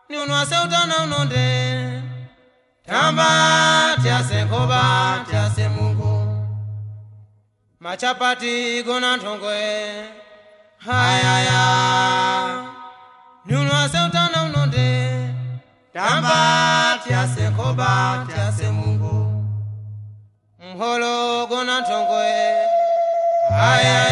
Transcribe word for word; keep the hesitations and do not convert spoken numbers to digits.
ni unwase utana unonde tamba tiase koba tiase Mungu machapati gona ntongwe hayaya ni unwase utana unonde tamba tiase koba tiase Mungu mholo gona ntongwe hayaya